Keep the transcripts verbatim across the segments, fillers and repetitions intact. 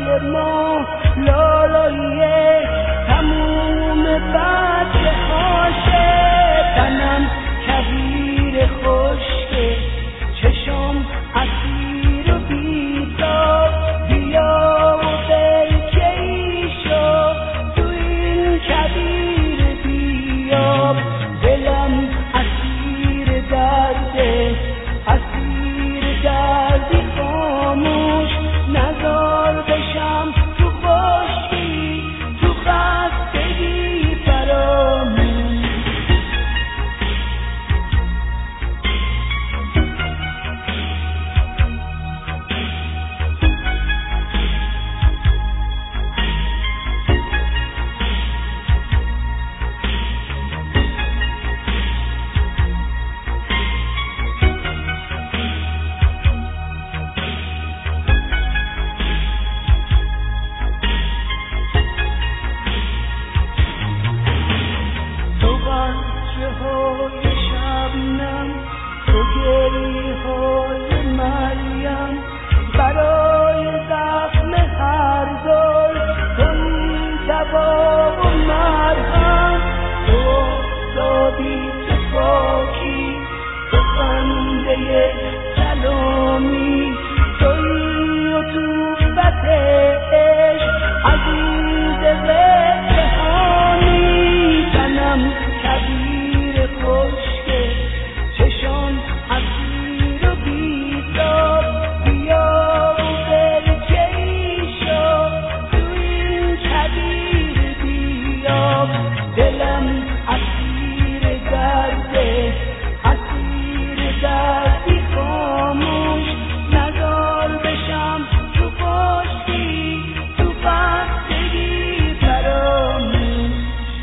ما لالای تموم بچه هاشه. تنم کبیر خشکه چشم اسیر و بیتاب، بیا و بلکه ایشو تو این کبیر بیاب. دلم اسیر درده اسیر دردی خاموش، نزار بشم تو خشکی تو خستگی فراموش. سلامی توی و تو فتش عزیز جهانی. تنم کبیر خشکه چشم اسیر و بیتاب، بیا و بلکه ایشو تو این کبیر بیاب. دلم اسیر درده اسیر دردی خاموش، نزار بشم تو خشکی تو خستگی فراموش.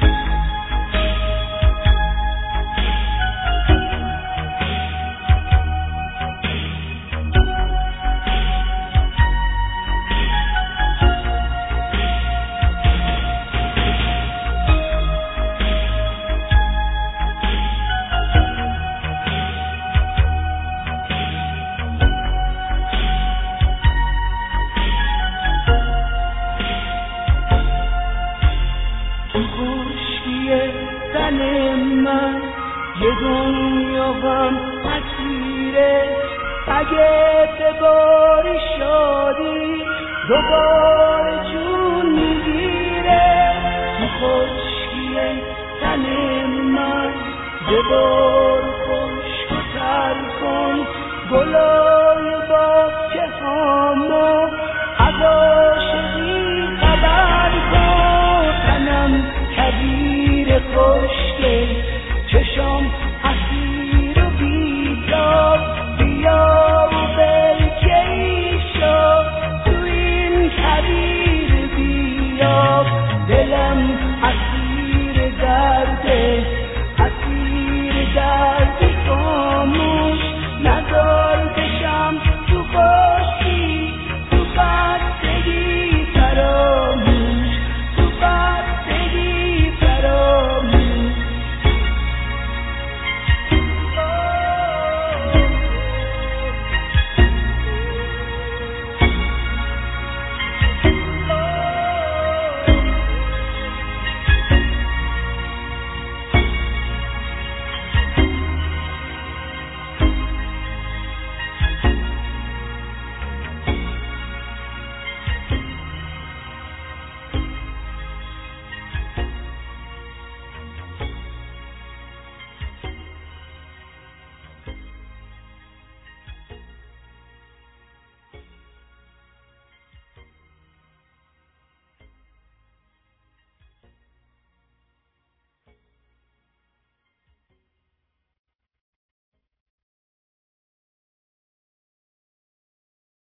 تن من یه دنیا غم اسیره، اگه بباری شادی دوباره جون میگیره. تو خشکی تن من یه بار خشک و تر کن گلا